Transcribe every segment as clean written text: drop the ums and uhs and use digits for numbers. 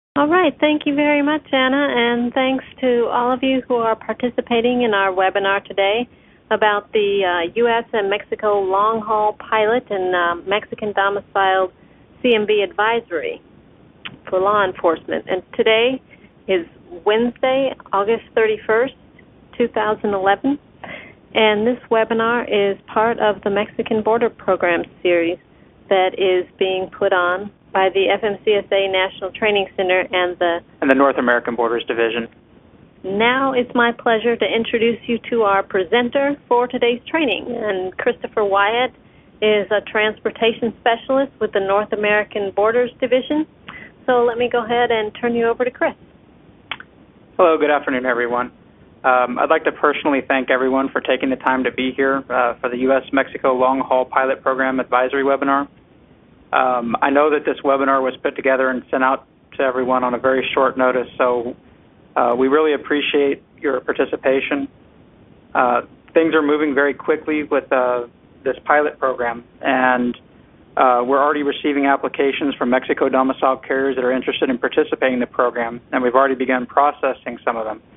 All right. Thank you very much, Anna, and thanks to all of you who are participating in our webinar today about the U.S. and Mexico long-haul pilot and Mexican domiciled CMB advisory for law enforcement. And today is Wednesday, August 31st, 2011, and this webinar is part of the Mexican Border Program series that is being put on by the FMCSA National Training Center and the North American Borders Division. Now it's my pleasure to introduce you to our presenter for today's training. And Christopher Wyatt is a transportation specialist with the North American Borders Division. So let me go ahead and turn you over to Chris. Hello, good afternoon, everyone. I'd like to personally thank everyone for taking the time to be here for the U.S.-Mexico Long-Haul Pilot Program Advisory Webinar. I know that this webinar was put together and sent out to everyone on a very short notice, so we really appreciate your participation. Things are moving very quickly with this pilot program, and we're already receiving applications from Mexico domiciled carriers that are interested in participating in the program, and we've already begun processing some of them.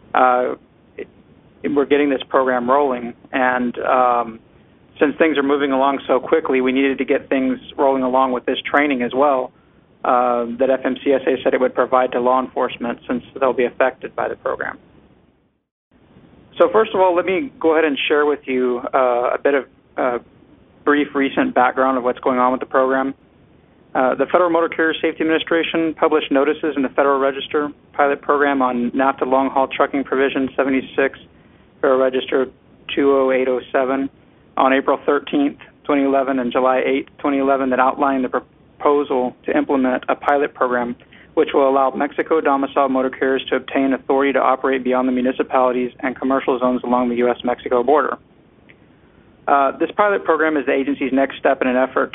We're getting this program rolling, and since things are moving along so quickly, we needed to get things rolling along with this training as well that FMCSA said it would provide to law enforcement since they'll be affected by the program. So first of all, let me go ahead and share with you a bit of brief recent background of what's going on with the program. The Federal Motor Carrier Safety Administration published notices in the Federal Register pilot program on NAFTA Long-Haul Trucking Provision 76, Federal Register 20807, on April 13th, 2011 and July 8th, 2011 that outlined the proposal to implement a pilot program which will allow Mexico domiciled motor carriers to obtain authority to operate beyond the municipalities and commercial zones along the U.S.-Mexico border. This pilot program is the agency's next step in an effort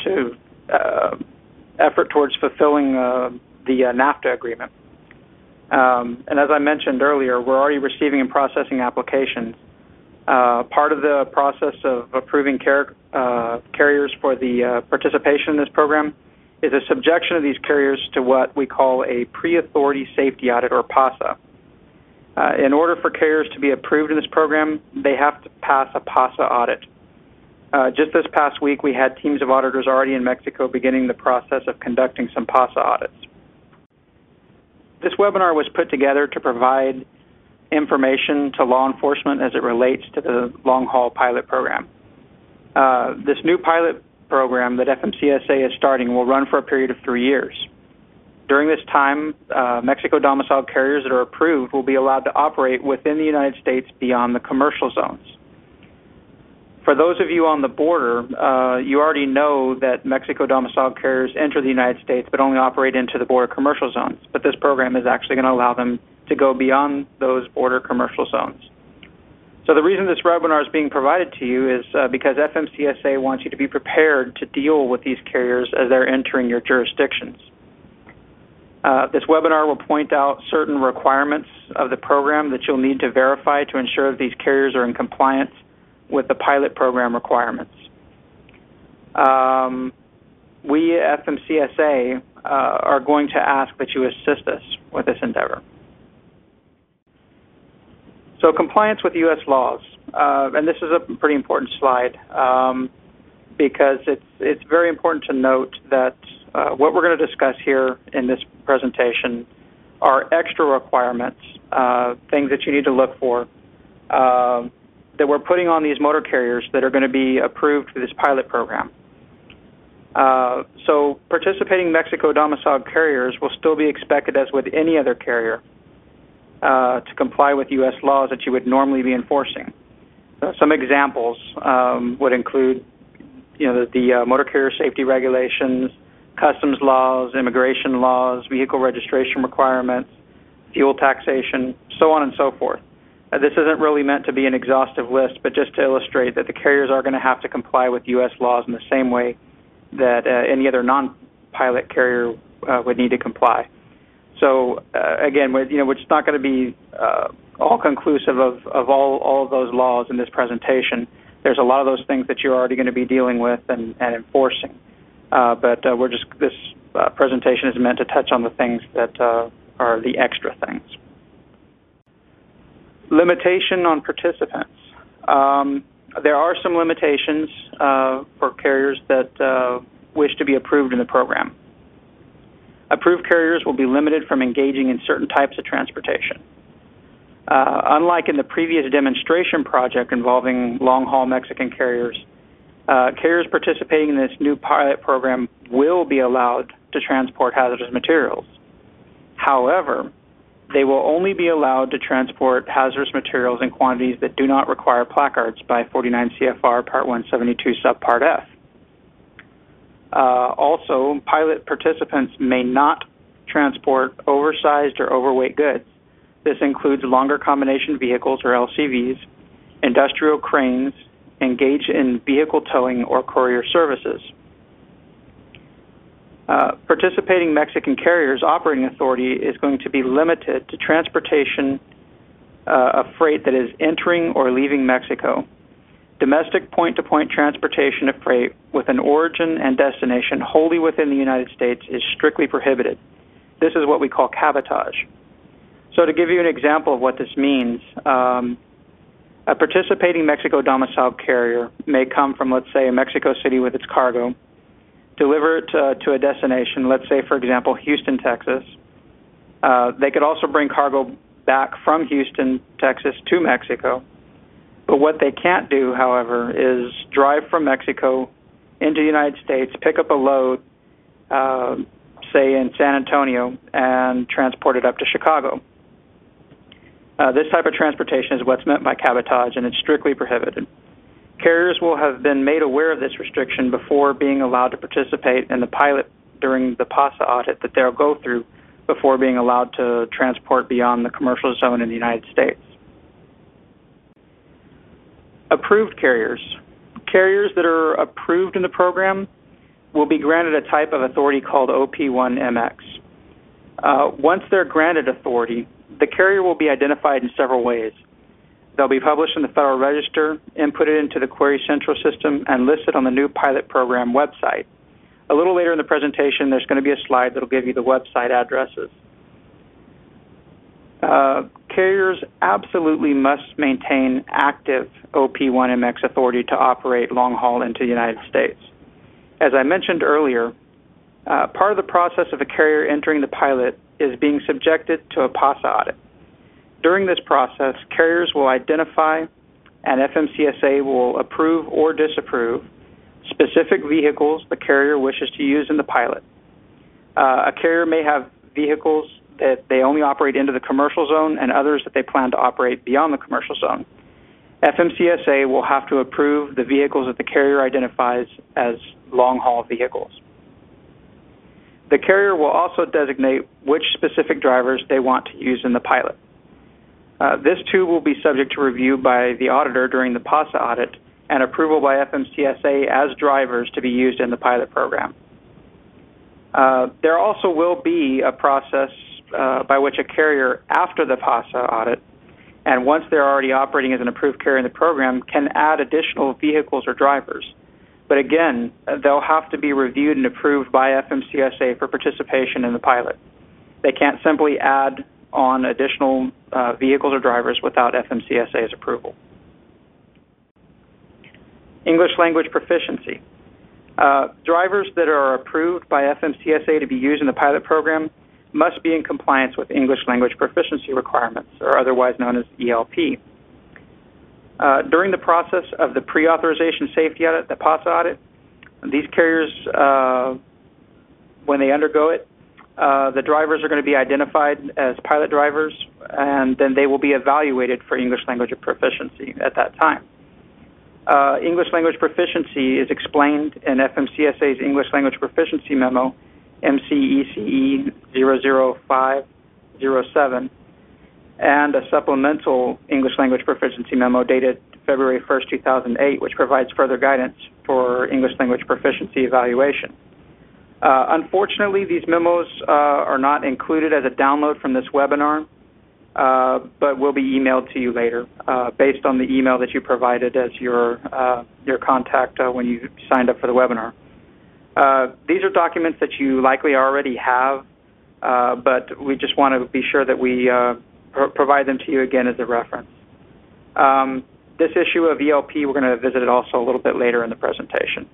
towards fulfilling the NAFTA agreement. And as I mentioned earlier, we're already receiving and processing applications. Part of the process of approving carriers for the participation in this program is a subjection of these carriers to what we call a pre-authority safety audit, or PASA. In order for carriers to be approved in this program, they have to pass a PASA audit. Just this past week, we had teams of auditors already in Mexico beginning the process of conducting some PASA audits. This webinar was put together to provide information to law enforcement as it relates to the long-haul pilot program. This new pilot program that FMCSA is starting will run for a period of 3 years. During this time, Mexico domiciled carriers that are approved will be allowed to operate within the United States beyond the commercial zones. For those of you on the border, you already know that Mexico domiciled carriers enter the United States but only operate into the border commercial zones. But this program is actually going to allow them to go beyond those border commercial zones. So the reason this webinar is being provided to you is because FMCSA wants you to be prepared to deal with these carriers as they're entering your jurisdictions. This webinar will point out certain requirements of the program that you'll need to verify to ensure that these carriers are in compliance with the pilot program requirements. We at FMCSA are going to ask that you assist us with this endeavor. So compliance with U.S. laws, and this is a pretty important slide because it's very important to note that what we're going to discuss here in this presentation are extra requirements, things that you need to look for, that we're putting on these motor carriers that are going to be approved for this pilot program. So participating Mexico domiciled carriers will still be expected, as with any other carrier, to comply with U.S. laws that you would normally be enforcing. Some examples would include, the motor carrier safety regulations, customs laws, immigration laws, vehicle registration requirements, fuel taxation, so on and so forth. This isn't really meant to be an exhaustive list, but just to illustrate that the carriers are going to have to comply with U.S. laws in the same way that any other non-pilot carrier would need to comply. So again, it's not going to be all conclusive of all of those laws in this presentation. There's a lot of those things that you're already going to be dealing with and enforcing. But this presentation is meant to touch on the things that are the extra things. Limitation on participants. There are some limitations for carriers that wish to be approved in the program. Approved carriers will be limited from engaging in certain types of transportation. Unlike in the previous demonstration project involving long-haul Mexican carriers, carriers participating in this new pilot program will be allowed to transport hazardous materials. However, they will only be allowed to transport hazardous materials in quantities that do not require placards by 49 CFR Part 172 Subpart F. Also, pilot participants may not transport oversized or overweight goods. This includes longer combination vehicles, or LCVs, industrial cranes, engage in vehicle towing or courier services. Participating Mexican carriers' operating authority is going to be limited to transportation of freight that is entering or leaving Mexico. Domestic point-to-point transportation of freight with an origin and destination wholly within the United States is strictly prohibited. This is what we call cabotage. So to give you an example of what this means, a participating Mexico domiciled carrier may come from, let's say, Mexico City with its cargo, deliver it to a destination, let's say, for example, Houston, Texas. They could also bring cargo back from Houston, Texas to Mexico. But what they can't do, however, is drive from Mexico into the United States, pick up a load, say in San Antonio, and transport it up to Chicago. This type of transportation is what's meant by cabotage, and it's strictly prohibited. Carriers will have been made aware of this restriction before being allowed to participate in the pilot during the PASA audit that they'll go through before being allowed to transport beyond the commercial zone in the United States. Approved carriers. Carriers that are approved in the program will be granted a type of authority called OP1MX. Once they're granted authority, the carrier will be identified in several ways. They'll be published in the Federal Register, inputted into the Query Central system, and listed on the new pilot program website. A little later in the presentation, there's going to be a slide that will give you the website addresses. Carriers absolutely must maintain active OP1MX authority to operate long haul into the United States. As I mentioned earlier, part of the process of a carrier entering the pilot is being subjected to a PASA audit. During this process, carriers will identify and FMCSA will approve or disapprove specific vehicles the carrier wishes to use in the pilot. A carrier may have vehicles that they only operate into the commercial zone and others that they plan to operate beyond the commercial zone. FMCSA will have to approve the vehicles that the carrier identifies as long-haul vehicles. The carrier will also designate which specific drivers they want to use in the pilot. This too will be subject to review by the auditor during the PASA audit and approval by FMCSA as drivers to be used in the pilot program. There also will be a process by which a carrier, after the PASA audit, and once they're already operating as an approved carrier in the program, can add additional vehicles or drivers. But again, they'll have to be reviewed and approved by FMCSA for participation in the pilot. They can't simply add on additional vehicles or drivers without FMCSA's approval. English language proficiency. Drivers that are approved by FMCSA to be used in the pilot program must be in compliance with English language proficiency requirements, or otherwise known as ELP. During the process of the pre-authorization safety audit, the PASA audit, these carriers, when they undergo it, the drivers are going to be identified as pilot drivers, and then they will be evaluated for English language proficiency at that time. English language proficiency is explained in FMCSA's English language proficiency memo, MCECE 00507, and a supplemental English language proficiency memo dated February 1st, 2008, which provides further guidance for English language proficiency evaluation. Unfortunately, these memos are not included as a download from this webinar, but will be emailed to you later based on the email that you provided as your contact when you signed up for the webinar. These are documents that you likely already have, but we just want to be sure that we provide them to you again as a reference. This issue of ELP, we're going to visit it also a little bit later in the presentation.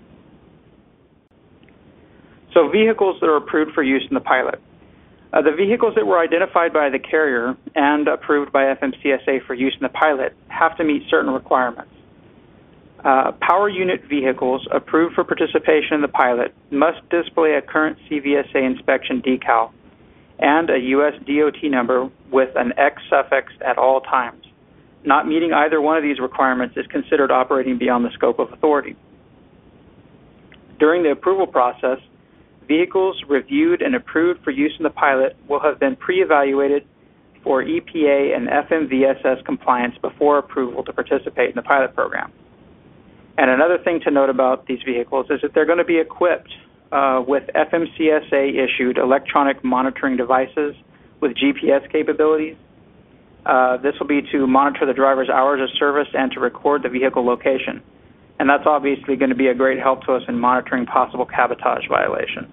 So vehicles that are approved for use in the pilot. The vehicles that were identified by the carrier and approved by FMCSA for use in the pilot have to meet certain requirements. Power unit vehicles approved for participation in the pilot must display a current CVSA inspection decal and a U.S. DOT number with an X suffix at all times. Not meeting either one of these requirements is considered operating beyond the scope of authority. During the approval process, vehicles reviewed and approved for use in the pilot will have been pre-evaluated for EPA and FMVSS compliance before approval to participate in the pilot program. And another thing to note about these vehicles is that they're going to be equipped with FMCSA-issued electronic monitoring devices with GPS capabilities. This will be to monitor the driver's hours of service and to record the vehicle location. And that's obviously going to be a great help to us in monitoring possible cabotage violations.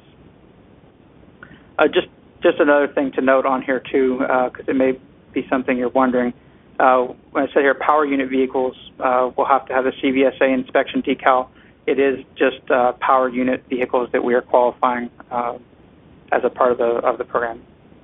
Just another thing to note on here, too, because it may be something you're wondering. When I say here power unit vehicles will have to have a CVSA inspection decal, it is just power unit vehicles that we are qualifying as a part of the program.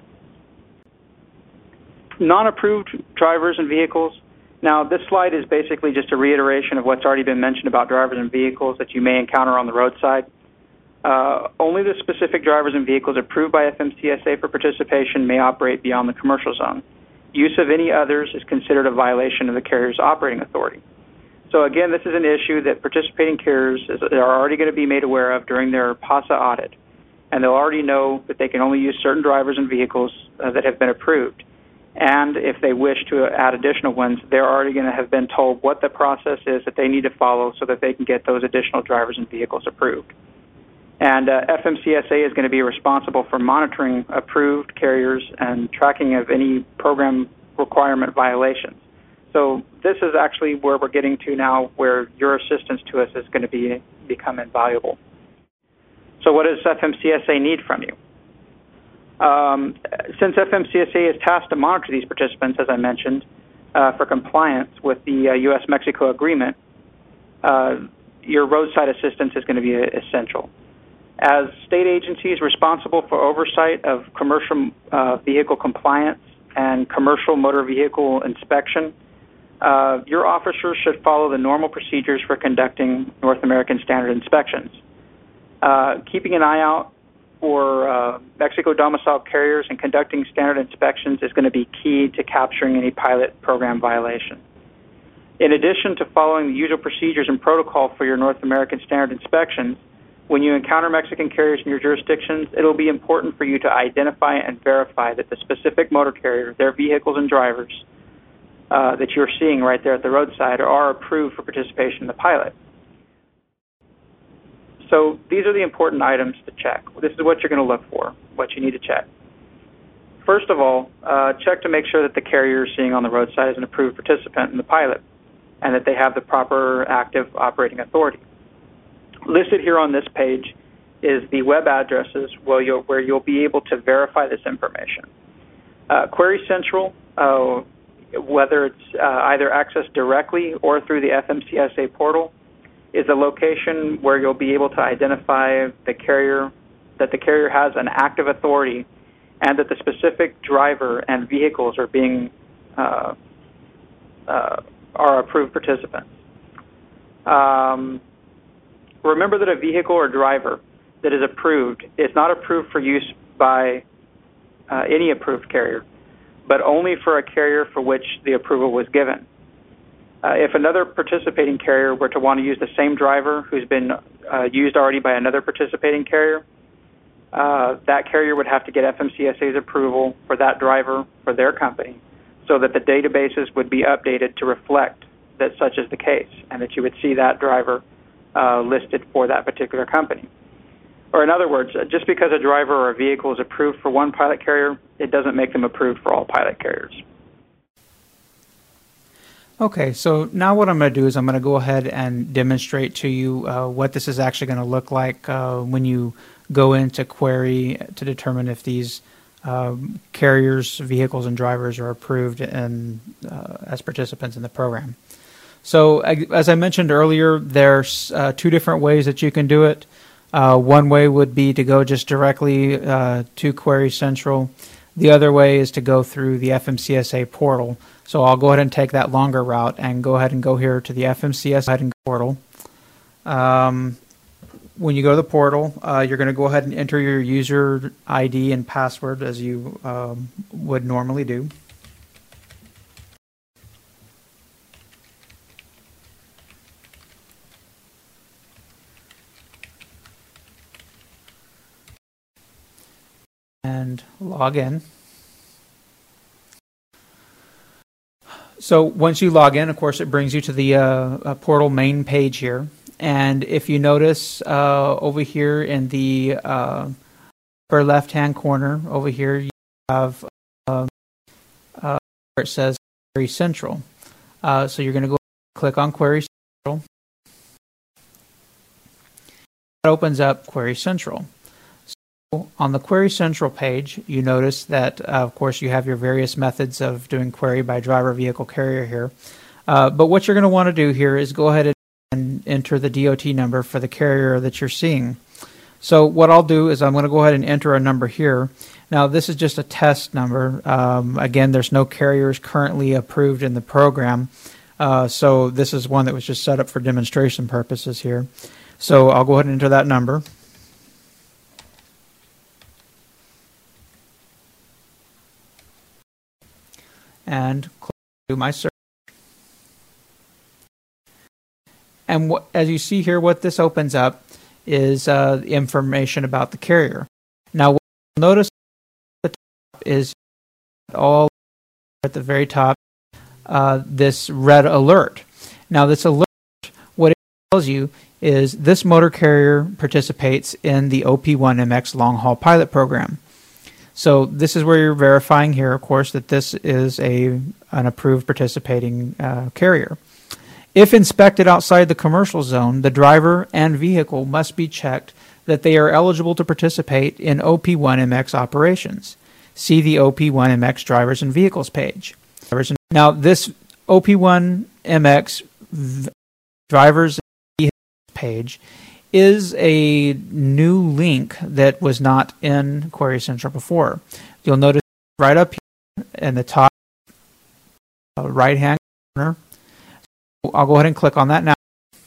Non-approved drivers and vehicles. Now, this slide is basically just a reiteration of what's already been mentioned about drivers and vehicles that you may encounter on the roadside. Only the specific drivers and vehicles approved by FMCSA for participation may operate beyond the commercial zone. Use of any others is considered a violation of the carrier's operating authority. So again, this is an issue that participating carriers are already going to be made aware of during their PASA audit, and they'll already know that they can only use certain drivers and vehicles that have been approved. And if they wish to add additional ones, they're already going to have been told what the process is that they need to follow so that they can get those additional drivers and vehicles approved. And FMCSA is going to be responsible for monitoring approved carriers and tracking of any program requirement violations. So this is actually where we're getting to now, where your assistance to us is going to become invaluable. So what does FMCSA need from you? Since FMCSA is tasked to monitor these participants, as I mentioned, for compliance with the U.S.-Mexico agreement, your roadside assistance is going to be essential. As state agencies responsible for oversight of commercial vehicle compliance and commercial motor vehicle inspection, your officers should follow the normal procedures for conducting North American standard inspections. Keeping an eye out for Mexico domiciled carriers and conducting standard inspections is going to be key to capturing any pilot program violation. In addition to following the usual procedures and protocol for your North American standard inspections, when you encounter Mexican carriers in your jurisdictions, it will be important for you to identify and verify that the specific motor carrier, their vehicles and drivers that you're seeing right there at the roadside are approved for participation in the pilot. So these are the important items to check. This is what you're going to look for, what you need to check. First of all, check to make sure that the carrier you're seeing on the roadside is an approved participant in the pilot and that they have the proper active operating authority. Listed here on this page is the web addresses where you'll be able to verify this information. Query Central, whether it's either accessed directly or through the FMCSA portal, is a location where you'll be able to identify the carrier, that the carrier has an active authority, and that the specific driver and vehicles are being are approved participants. Remember that a vehicle or driver that is approved is not approved for use by any approved carrier, but only for a carrier for which the approval was given. If another participating carrier were to want to use the same driver who's been used already by another participating carrier, that carrier would have to get FMCSA's approval for that driver for their company so that the databases would be updated to reflect that such is the case and that you would see that driver listed for that particular company. Or in other words, just because a driver or a vehicle is approved for one pilot carrier, it doesn't make them approved for all pilot carriers. Okay, so now what I'm going to do is I'm going to go ahead and demonstrate to you what this is actually going to look like when you go into query to determine if these carriers, vehicles, and drivers are approved and as participants in the program. So as I mentioned earlier, there's two different ways that you can do it. One way would be to go just directly to Query Central. The other way is to go through the FMCSA portal. So I'll go ahead and take that longer route and go ahead and go here to the FMCSA portal. When you go to the portal, you're going to go ahead and enter your user ID and password as you would normally do. And log in. So once you log in, of course, it brings you to the portal main page here. And if you notice over here in the upper left-hand corner, over here you have where it says Query Central. So you're going to go click on Query Central. That opens up Query Central. On the Query Central page, you notice that, of course, you have your various methods of doing query by driver, vehicle, carrier here. But what you're going to want to do here is go ahead and enter the DOT number for the carrier that you're seeing. So what I'll do is I'm going to go ahead and enter a number here. Now, this is just a test number. Again, there's no carriers currently approved in the program. So this is one that was just set up for demonstration purposes here. So I'll go ahead and enter that number. And do my search. And as you see here, what this opens up is information about the carrier. Now, what you'll notice at the top is all at the very top this red alert. Now, this alert, what it tells you is this motor carrier participates in the OP1MX long haul pilot program. So this is where you're verifying here, of course, that this is an approved participating carrier. If inspected outside the commercial zone, the driver and vehicle must be checked that they are eligible to participate in OP1MX operations. See the OP1MX drivers and vehicles page. Now, this OP1MX drivers and vehicles page is a new link that was not in Query Central before. You'll notice right up here in the top right-hand corner. I'll go ahead and click on that now.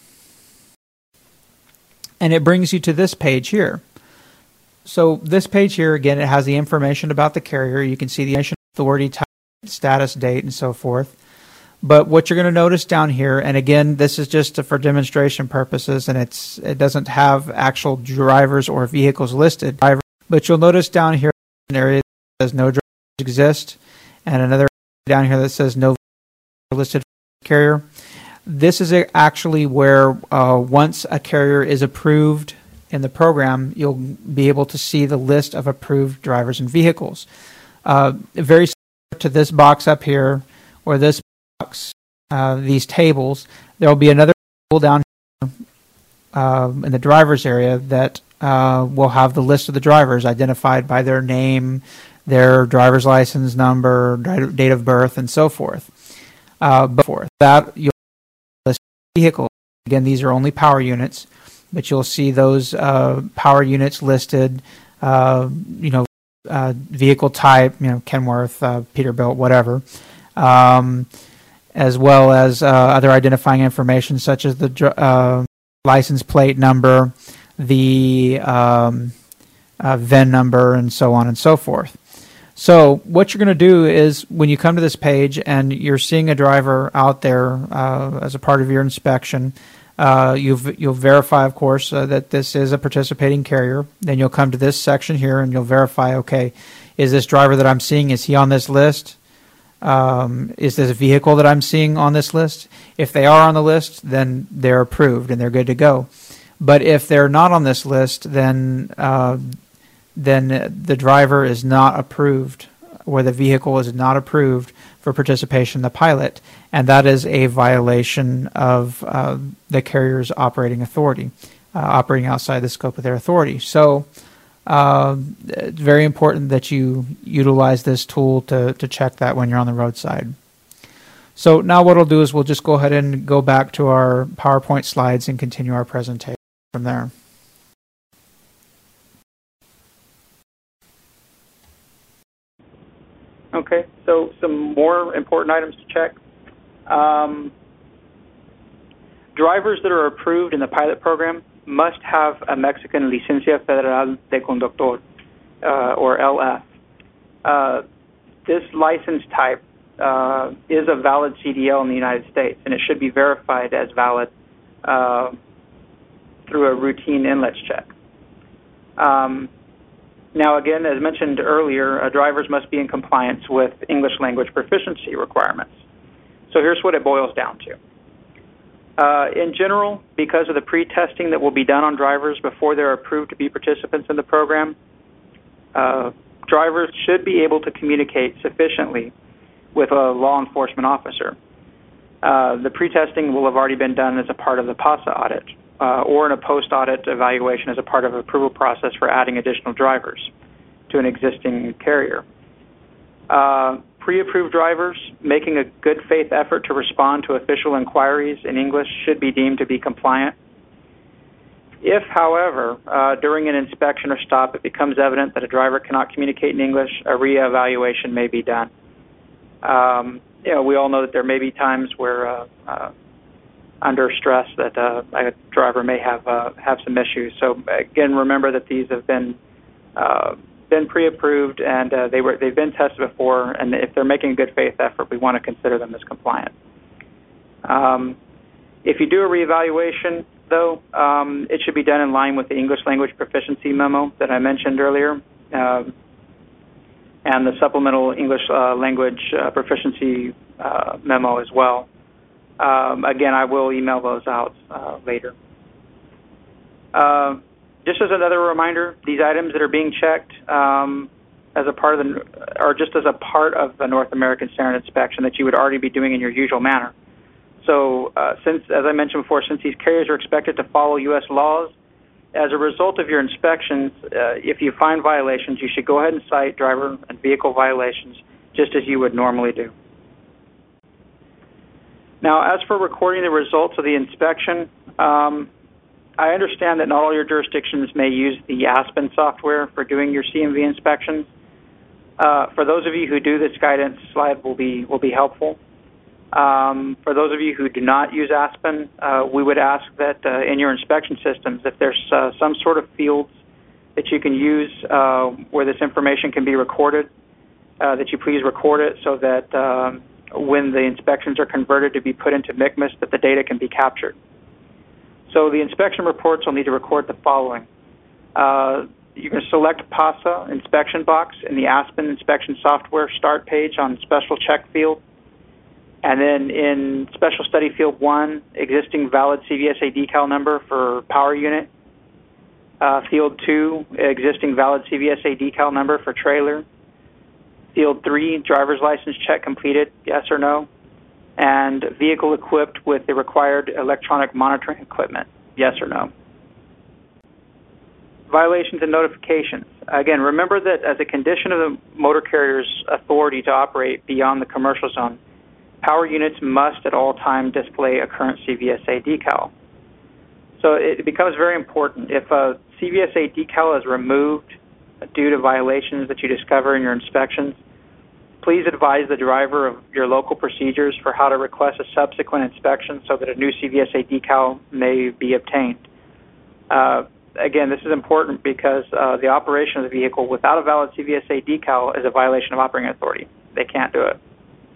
And it brings you to this page here. So this page here, again, it has the information about the carrier. You can see the authority type, status, date, and so forth. But what you're going to notice down here, and again, this is just for demonstration purposes, and it doesn't have actual drivers or vehicles listed. But you'll notice down here an area that says no drivers exist, and another area down here that says no listed carrier. This is actually where once a carrier is approved in the program, you'll be able to see the list of approved drivers and vehicles. Very similar to this box up here, or this box, these tables, there will be another table down here in the drivers area that will have the list of the drivers identified by their name, their driver's license number, date of birth, and so forth. Before that, you'll list vehicles. Again, these are only power units, but you'll see those power units listed. Vehicle type, Kenworth, Peterbilt, whatever, as well as other identifying information such as the license plate number, the VIN number, and so on and so forth. So what you're going to do is when you come to this page and you're seeing a driver out there as a part of your inspection, you'll verify, of course, that this is a participating carrier. Then you'll come to this section here and you'll verify, okay, is this driver that I'm seeing, is he on this list? Is this a vehicle that I'm seeing on this list? If they are on the list, then they're approved and they're good to go. But if they're not on this list, then the driver is not approved where the vehicle is not approved for participation in the pilot, and that is a violation of the carrier's operating authority, operating outside the scope of their authority. So it's very important that you utilize this tool to check that when you're on the roadside. So now what I'll do is we'll just go ahead and go back to our PowerPoint slides and continue our presentation from there. Okay, so some more important items to check. Drivers that are approved in the pilot program must have a Mexican Licencia Federal de Conductor, or LF. This license type is a valid CDL in the United States, and it should be verified as valid through a routine inlets check. Now, again, as mentioned earlier, drivers must be in compliance with English language proficiency requirements. So here's what it boils down to. In general, because of the pre-testing that will be done on drivers before they're approved to be participants in the program, drivers should be able to communicate sufficiently with a law enforcement officer. The pre-testing will have already been done as a part of the PASA audit, or in a post-audit evaluation as a part of the approval process for adding additional drivers to an existing carrier. Pre-approved drivers making a good faith effort to respond to official inquiries in English should be deemed to be compliant. If, however, during an inspection or stop it becomes evident that a driver cannot communicate in English, a reevaluation may be done. We all know that there may be times where under stress that a driver may have some issues. So again, remember that these have been pre-approved and they've been tested before, and if they're making a good faith effort, we want to consider them as compliant. If you do a reevaluation, though, it should be done in line with the English language proficiency memo that I mentioned earlier, and the supplemental English language proficiency memo as well. Again, I will email those out later. Just as another reminder, these items that are being checked as a part of the North American Standard Inspection that you would already be doing in your usual manner. So, since, as I mentioned before, since these carriers are expected to follow U.S. laws, as a result of your inspections, if you find violations, you should go ahead and cite driver and vehicle violations just as you would normally do. Now, as for recording the results of the inspection, I understand that not all your jurisdictions may use the Aspen software for doing your CMV inspections. For those of you who do, this guidance slide will be helpful. For those of you who do not use Aspen, we would ask that in your inspection systems, if there's some sort of fields that you can use where this information can be recorded, that you please record it so that when the inspections are converted to be put into MCMIS, that the data can be captured. So the inspection reports will need to record the following. You can select PASA inspection box in the Aspen inspection software start page on special check field. And then in special study field 1, existing valid CVSA decal number for power unit. Field 2, existing valid CVSA decal number for trailer. Field 3, driver's license check completed, yes or no. And vehicle equipped with the required electronic monitoring equipment, yes or no. Violations and notifications. Again, remember that as a condition of the motor carrier's authority to operate beyond the commercial zone, power units must at all times display a current CVSA decal. So it becomes very important. If a CVSA decal is removed due to violations that you discover in your inspections, please advise the driver of your local procedures for how to request a subsequent inspection so that a new CVSA decal may be obtained. Again, this is important because the operation of the vehicle without a valid CVSA decal is a violation of operating authority. They can't do it.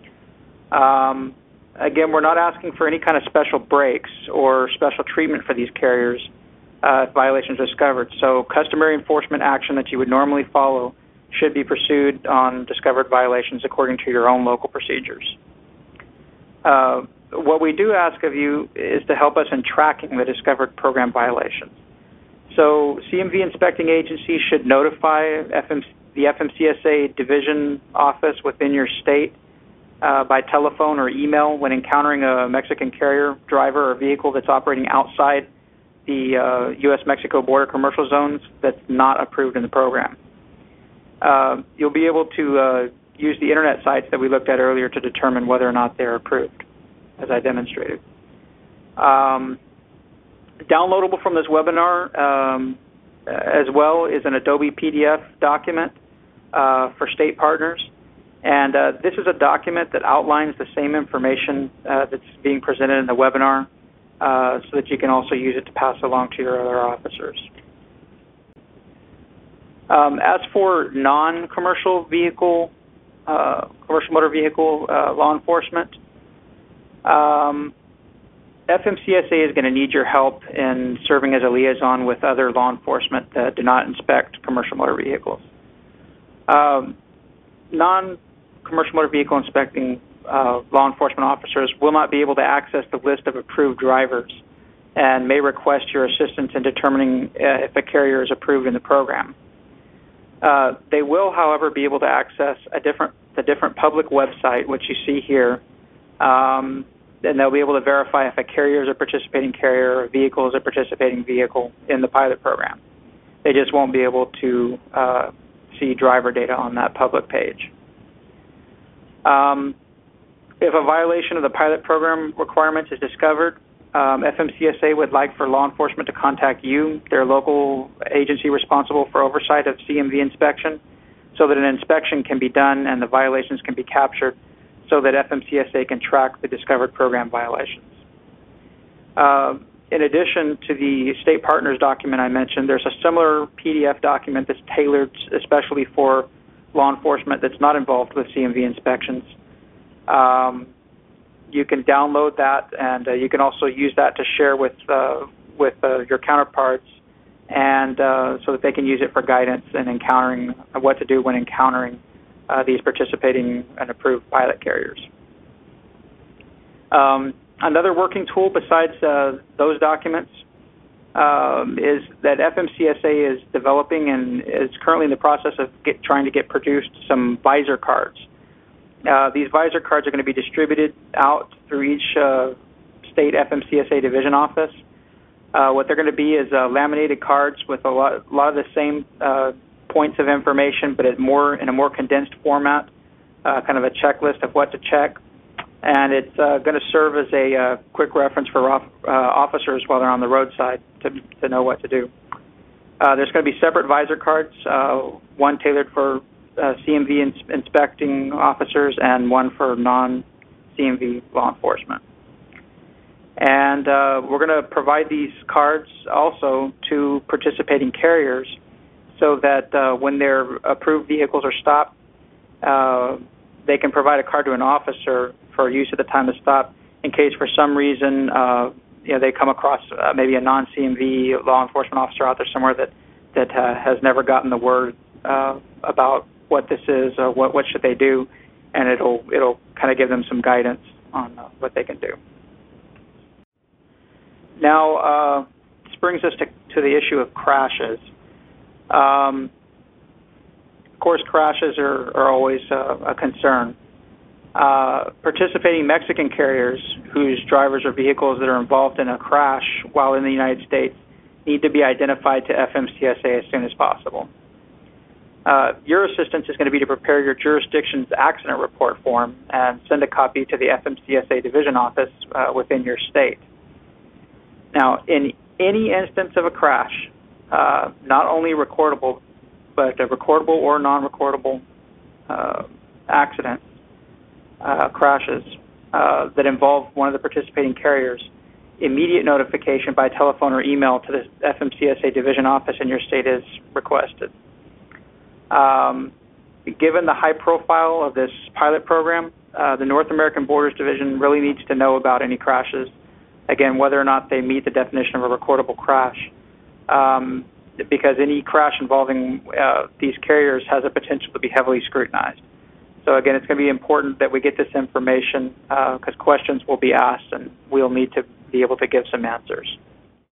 Again, we're not asking for any kind of special breaks or special treatment for these carriers if violations are discovered. So customary enforcement action that you would normally follow should be pursued on discovered violations according to your own local procedures. What we do ask of you is to help us in tracking the discovered program violations. So CMV inspecting agencies should notify the FMCSA division office within your state by telephone or email when encountering a Mexican carrier, driver, or vehicle that's operating outside the U.S.-Mexico border commercial zones that's not approved in the program. You'll be able to use the internet sites that we looked at earlier to determine whether or not they're approved, as I demonstrated. Downloadable from this webinar as well is an Adobe PDF document for state partners. And this is a document that outlines the same information that's being presented in the webinar so that you can also use it to pass along to your other officers. As for non-commercial vehicle, commercial motor vehicle law enforcement, FMCSA is going to need your help in serving as a liaison with other law enforcement that do not inspect commercial motor vehicles. Non-commercial motor vehicle inspecting law enforcement officers will not be able to access the list of approved drivers and may request your assistance in determining if a carrier is approved in the program. They will, however, be able to access the different public website, which you see here, and they'll be able to verify if a carrier is a participating carrier or a vehicle is a participating vehicle in the pilot program. They just won't be able to see driver data on that public page. If a violation of the pilot program requirements is discovered, FMCSA would like for law enforcement to contact you, their local agency responsible for oversight of CMV inspection, so that an inspection can be done and the violations can be captured so that FMCSA can track the discovered program violations. In addition to the state partners document I mentioned, there's a similar PDF document that's tailored especially for law enforcement that's not involved with CMV inspections. You can download that, and you can also use that to share with your counterparts, and so that they can use it for guidance and encountering what to do when encountering these participating and approved pilot carriers. Another working tool besides those documents is that FMCSA is developing and is currently in the process of trying to get produced some visor cards. These visor cards are going to be distributed out through each state FMCSA division office. What they're going to be is laminated cards with a lot of the same points of information, but in a more condensed format, kind of a checklist of what to check. And it's going to serve as a quick reference for officers while they're on the roadside to know what to do. There's going to be separate visor cards, one tailored for CMV inspecting officers and one for non-CMV law enforcement. And we're going to provide these cards also to participating carriers so that when their approved vehicles are stopped, they can provide a card to an officer for use at the time of stop in case for some reason they come across maybe a non-CMV law enforcement officer out there somewhere that has never gotten the word about what this is or what should they do, and it'll kind of give them some guidance on what they can do. Now, this brings us to the issue of crashes. Of course, crashes are always a concern. Participating Mexican carriers whose drivers or vehicles that are involved in a crash while in the United States need to be identified to FMCSA as soon as possible. Your assistance is going to be to prepare your jurisdiction's accident report form and send a copy to the FMCSA division office within your state. Now, in any instance of a crash, not only recordable, but recordable or non-recordable accidents, crashes that involve one of the participating carriers, immediate notification by telephone or email to the FMCSA division office in your state is requested. Given the high profile of this pilot program, the North American Borders Division really needs to know about any crashes, again, whether or not they meet the definition of a recordable crash, because any crash involving these carriers has a potential to be heavily scrutinized. So again, it's going to be important that we get this information because questions will be asked and we'll need to be able to give some answers.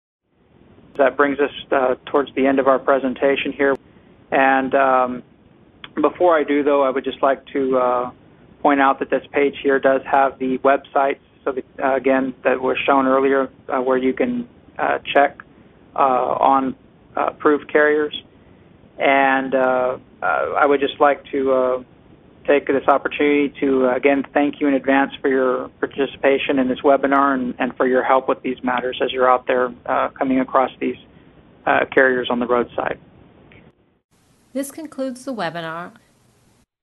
That brings us towards the end of our presentation here. And Before I do, though, I would just like to point out that this page here does have the websites, so that, again, that were shown earlier, where you can check on approved carriers. And I would just like to take this opportunity to, again, thank you in advance for your participation in this webinar and for your help with these matters as you're out there coming across these carriers on the roadside. This concludes the webinar.